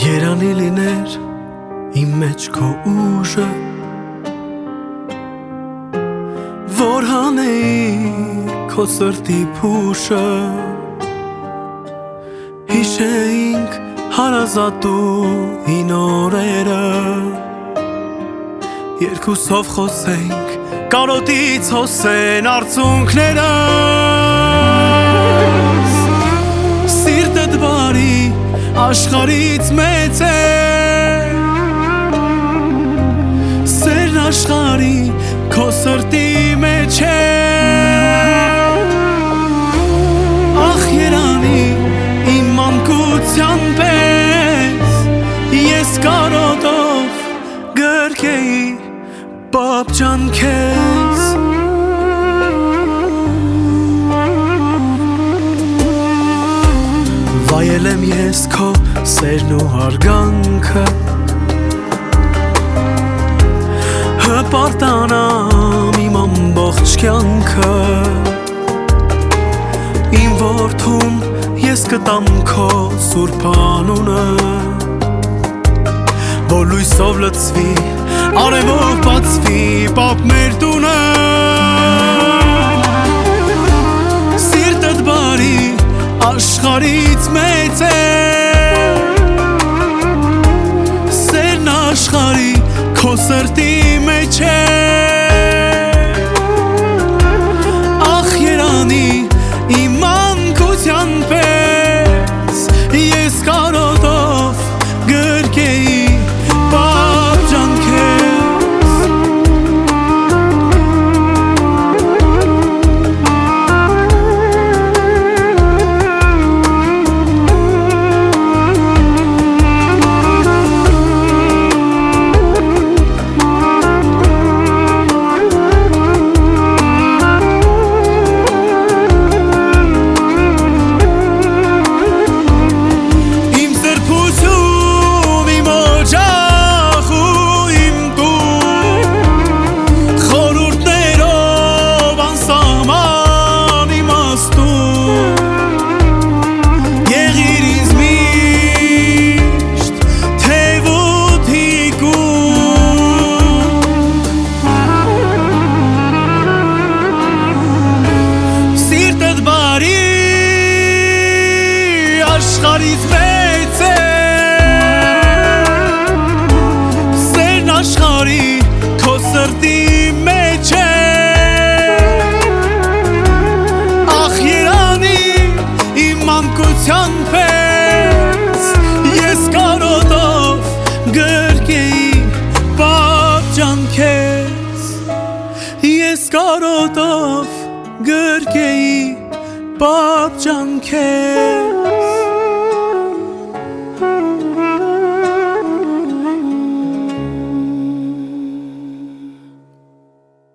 Երանի լիներ իմ մեջ քո ուժը, որ հանեի քո սրտի փուշը, հիշեինք հարազատուհին օրերը, երկուսով խոսենք, կարոտից հոսեն արցունքներս, սիրտդ բարի աշխարից մեծ է, սերն աշխարի քո սրտի մեջ է, ախ երանի իմ մանկության պես, ես կարոտով գրկեի պապ ջան քեզ, վայել եմ ես քո սերն ու հարգանքը, հպարտանամ իմ ամբողջ կյանքը, իմ որդուն ես կտամ քո սուրբ անունը, որ լույսով լցվի, արևով բացվի պապ մեր տունը, սիրտդ բարի աշխարից մեծ է, սերն աշխարի քո սրտի մեջ է, ախ երանի իմ մանկության պես, ես կարոտով գրկեի պապ ջան քեզ, աշխարից մեծ է, սերն աշխարի քո սրտի մեջ է, ախ երանի իմ մանկության պես, ես կարոտով գրկեի պապ ջան քեզ, ես կարոտով գրկեի պապ ջան քեզ.